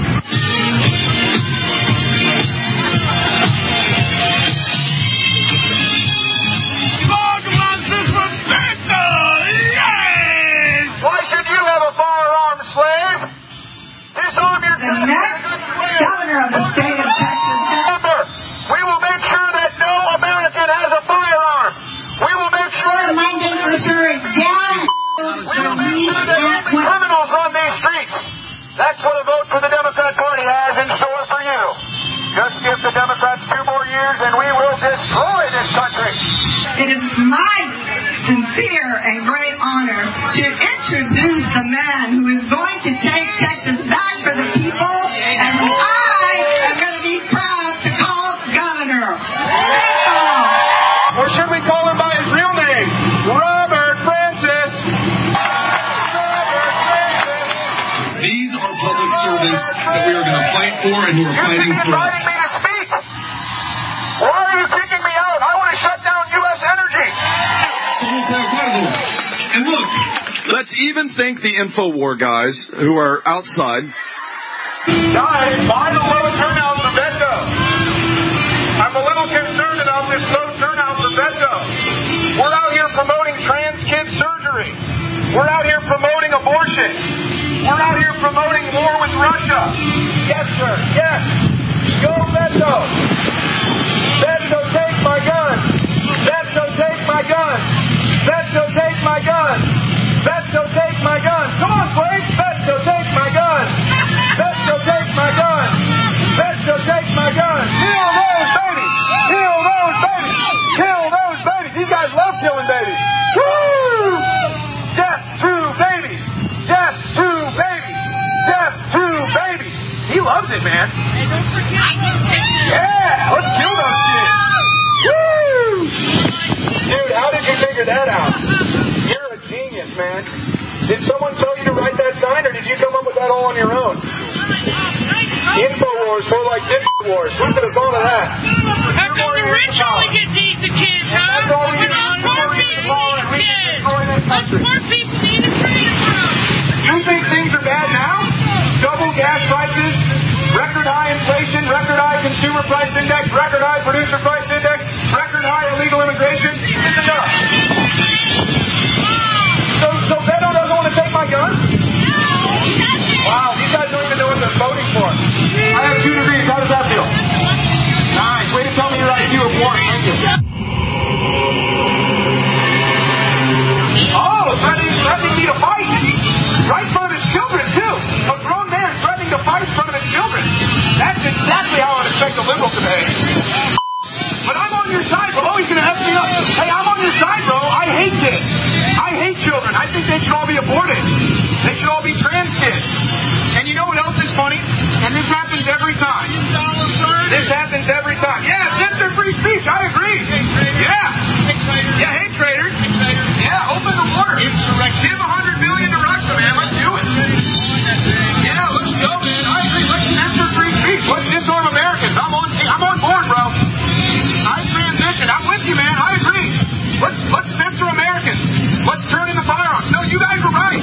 Why should you have a firearm, slave? Disarm your the next governor of the state of Texas. We will make sure that no American has a firearm. We will make sure my neighbor sure is down. We will make sure that only criminals run these streets. That's what a vote for the Democrat Party has in store for you. Just give the Democrats 2 more years and we will destroy this country. It is my sincere and great honor to introduce the man who is going to take Texas back for the people and who I am going to be proud to call governor. Or should we call him by his real name? Robert Francis. These are public servants that we are going to fight for and who are fighting for us. Me to speak. Why are you kicking me out? I want to shut down U.S. energy. And look, let's even thank the InfoWar guys who are outside. Guys, why the low turnout for Beto? I'm a little concerned about this low turnout for Beto. We're out here promoting trans kid surgery. We're out here promoting abortion. We're out here promoting war with Russia. Yes, sir. Yes. Go Beto. Beto, take my gun. Beto, take my gun. Beto, take my gun. Beto, take my gun. Come on, Blake. Beto, take my gun. Beto, take my gun. Beto, take my gun. Kill those babies. Kill those babies. Kill those babies. These guys love killing babies. Woo! Death to babies. Death to babies. Death to babies. He loves it, man. Hey, don't forget. Yeah, let's kill those kids. Woo! Dude, how did you figure that out? You're a genius, man. Did someone tell you to write that sign, or did you come up with that all on your own? InfoWars, more like InfoWars. Who could have thought of that? How come the rich only get to eat the kids, huh? When those poor people eat the kids. Those poor people need a trade for them. You think things are bad now? Double gas prices, record high inflation, record high consumer price index, record high producer price index, record high illegal immigration. It's enough. So Beto doesn't want to take my gun? Wow, these guys don't even know what they're voting for. I have 2 degrees. How does that feel? Nice. Way to tell me your IQ of 1. Thank you. Oh, threatening me to fight. Right in front of his children, too. A grown man threatening to fight in front of his children. That's exactly how I would expect a liberal to behave. But I'm on your side, bro. He's going to F me up. Hey, I'm on your side, bro. I hate kids. I hate children. I think they should all be aborted. They should all be trans kids. And you know what else is funny? And this happens every time. This happens every time. Yeah, censor free speech. I agree. Yeah. Yeah, hate traders. Yeah, open the border. Give $100 billion to Russia, man. Let's do it. Yeah, let's go, man. I agree. Let's censor free speech. Let's disarm Americans. I'm on board, bro. I transition. I'm with you, man. I agree. Let's censor Americans. Let's turn into firearms. No, you guys are right.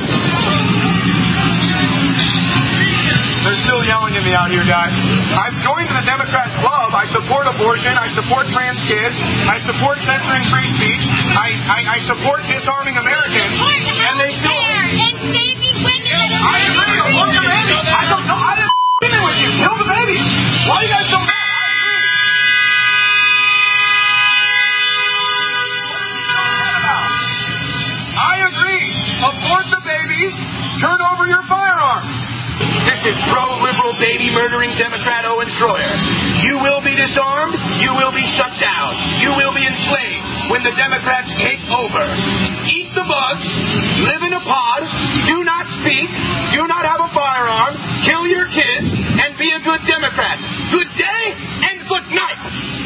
They're still yelling at me out here, guys. I've joined the Democrat club. I support abortion. I support trans kids. I support censoring free speech. I support disarming Americans. And they still... And saving women and I agree. Abort the baby. I don't know. I didn't agree with you. Kill the baby. Why are you guys so mad? I agree. Abort the babies. Turn over your firearms. This is pro-liberal baby-murdering Democrat Owen Schroyer. You will be disarmed. You will be shut down. You will be enslaved when the Democrats take over. Eat the bugs. Live in a pod. Do not speak. Do not have a firearm. Kill your kids. And be a good Democrat. Good day and good night.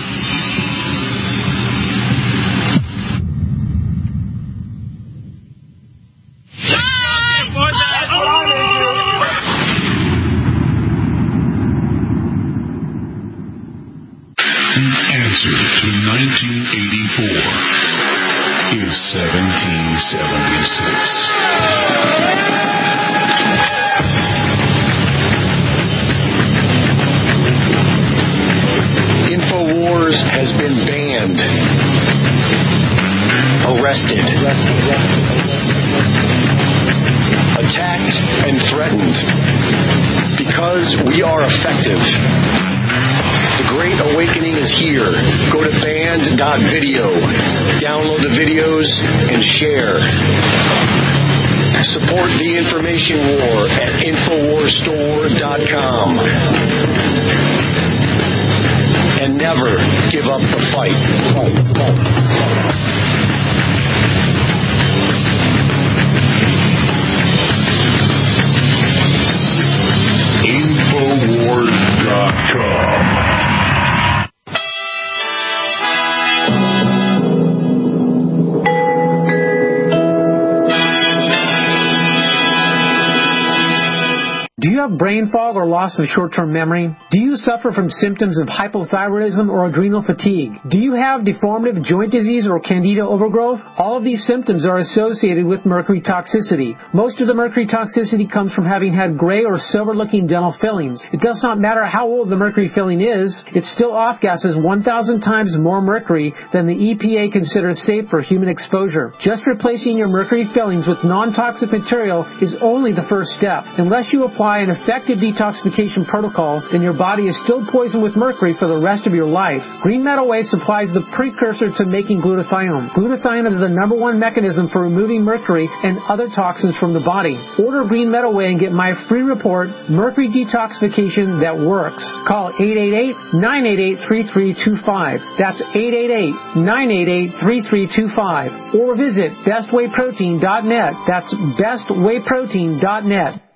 The answer to 1984 is 1776. InfoWars has been banned, arrested, attacked, and threatened because we are effective. The Great Awakening is here. Go to band.video, download the videos, and share. Support the information war at InfoWarsStore.com. And never give up the fight. InfoWars.com. Do you have brain fog or loss of short-term memory? Do you suffer from symptoms of hypothyroidism or adrenal fatigue? Do you have deformative joint disease or candida overgrowth? All of these symptoms are associated with mercury toxicity. Most of the mercury toxicity comes from having had gray or silver-looking dental fillings. It does not matter how old the mercury filling is, it still off-gases 1,000 times more mercury than the EPA considers safe for human exposure. Just replacing your mercury fillings with non-toxic material is only the first step. Unless you apply an effective detoxification protocol, then your body is still poisoned with mercury for the rest of your life. Green Metal Way supplies the precursor to making glutathione. Glutathione is the #1 mechanism for removing mercury and other toxins from the body. Order Green Metal Way and get my free report, Mercury Detoxification That Works. Call 888-988-3325. That's 888-988-3325. Or visit bestwayprotein.net. That's bestwayprotein.net.